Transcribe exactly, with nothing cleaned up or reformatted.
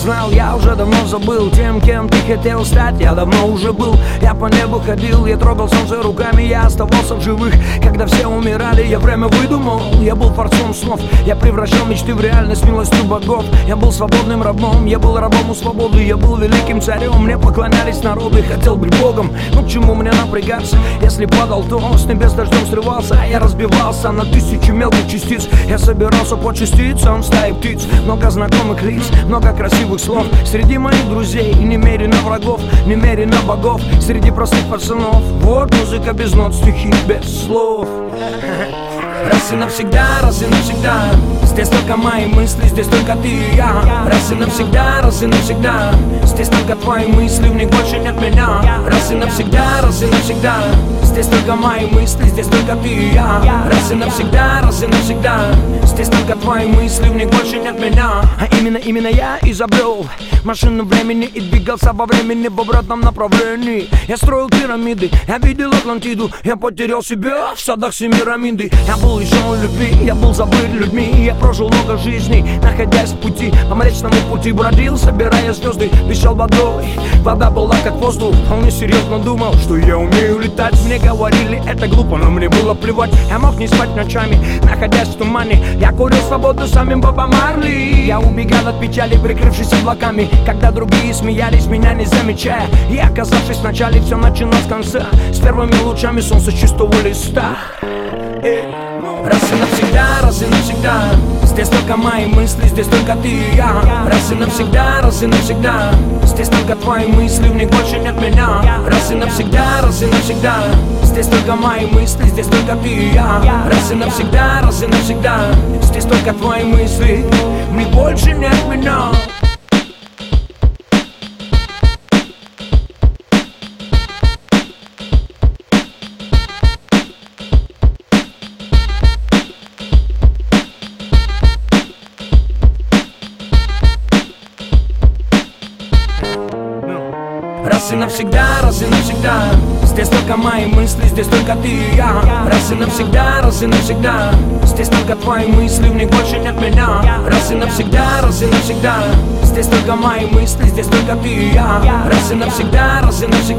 знал, я уже давно забыл тем, кем ты хотел стать. Я давно уже был, я по небу ходил, я трогал солнце руками, я оставался в живых. Когда все умирали, я время выдумал. Я был творцом снов, я превращал мечты в реальность милостью богов. Я был свободным рабом, я был рабом у свободы. Я был великим царем, мне поклонялись народы. Хотел быть богом, ну к чему мне напрягаться? Если падал, то он с небес дождем срывался. А я разбивался на тысячи мелких частиц. Я собирался по частицам стаи птиц. Много знакомых лиц, много красивых слов. Среди моих друзей немерено врагов, немерено богов. Среди простых пацанов вот музыка без нот, стихи без слов. Раз и навсегда, раз и навсегда. Здесь только мои мысли, здесь только ты и я. Раз и навсегда, раз и навсегда. Здесь только твои мысли, в них больше нет меня. Раз и навсегда, раз и навсегда. Здесь только мои мысли, здесь только ты и я. Раз и навсегда, раз и навсегда. Здесь только твои мысли, в них больше нет меня. А именно, именно я изобрел машину времени и двигался во времени в обратном направлении. Я строил пирамиды, я видел Атлантиду. Я потерял себя в садах Семирамиды. Я был лишен любви, я был забыт людьми. Я прожил много жизней, находясь в пути. По Млечному пути бродил, собирая звезды. Дышал водой, вода была как воздух. Он серьезно думал, что я умею летать. Мне говорили, это глупо, но мне было плевать. Я мог не спать ночами, находясь в тумане. Я курил свободу самим Бобом Марли. Я убегал от печали, прикрывшись облаками. Когда другие смеялись, меня не замечая. И оказавшись в начале, все началось с конца. С первыми лучами солнца чистого листа. Раз и навсегда, раз и навсегда. Здесь только мои мысли, здесь только ты и я. Раз и навсегда, раз и навсегда. Здесь только твои мысли, в них больше нет меня. Раз и навсегда, раз и навсегда. Здесь только мои мысли, здесь только ты и я. Раз и навсегда, раз и навсегда. Здесь только твои мысли, в них больше нет меня. Раз и навсегда, раз и навсегда. Здесь только мои мысли, здесь только ты и я. Раз и навсегда, раз и навсегда. Здесь только твои мысли, в них больше нет меня. Раз и навсегда, раз и навсегда. Здесь только мои мысли, здесь только ты и я. Раз и навсегда, раз и навсегда.